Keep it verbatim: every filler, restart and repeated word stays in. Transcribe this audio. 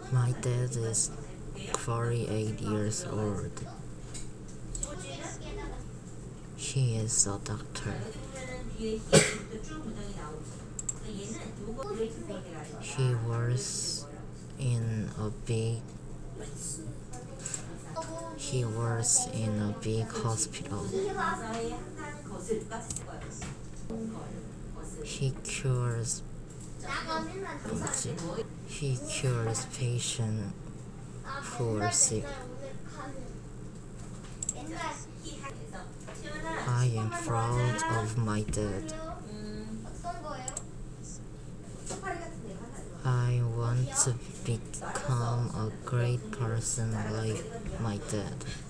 My dad is forty-eight years old. He is a doctor. He works in a big he works in a big hospital. He cures he cures patients who are sick. I am proud of my dad. I want to become a great person like my dad.